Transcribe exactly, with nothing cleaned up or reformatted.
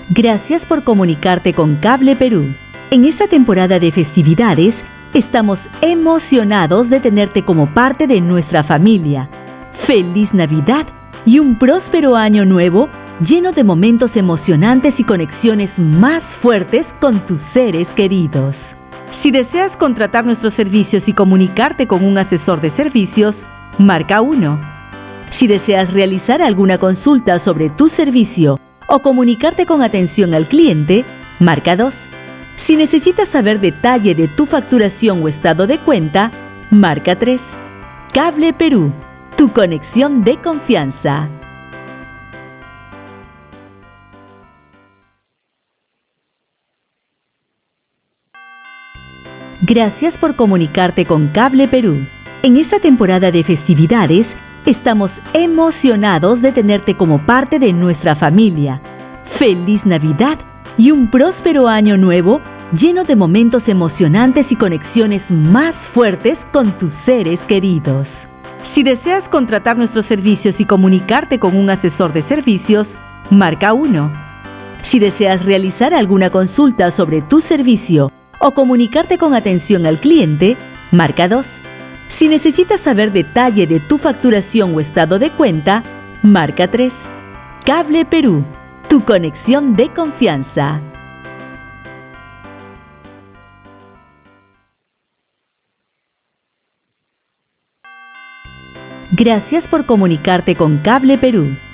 Gracias por comunicarte con Cable Perú. En esta temporada de festividades, estamos emocionados de tenerte como parte de nuestra familia. ¡Feliz Navidad y un próspero año nuevo lleno de momentos emocionantes y conexiones más fuertes con tus seres queridos! Si deseas contratar nuestros servicios y comunicarte con un asesor de servicios, marca uno. Si deseas realizar alguna consulta sobre tu servicio o comunicarte con atención al cliente, marca dos. Si necesitas saber detalle de tu facturación o estado de cuenta, marca tres. Cable Perú, tu conexión de confianza. Gracias por comunicarte con Cable Perú. En esta temporada de festividades, estamos emocionados de tenerte como parte de nuestra familia. ¡Feliz Navidad y un próspero año nuevo lleno de momentos emocionantes y conexiones más fuertes con tus seres queridos! Si deseas contratar nuestros servicios y comunicarte con un asesor de servicios, marca uno. Si deseas realizar alguna consulta sobre tu servicio o comunicarte con atención al cliente, marca dos. Si necesitas saber detalle de tu facturación o estado de cuenta, marca tres. Cable Perú, tu conexión de confianza. Gracias por comunicarte con Cable Perú.